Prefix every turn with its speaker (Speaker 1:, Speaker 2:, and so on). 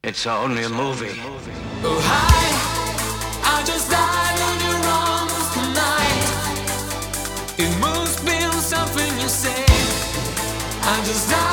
Speaker 1: It's only a movie.
Speaker 2: Oh hi, I just died in your arms tonight. It must be something you say. I just died.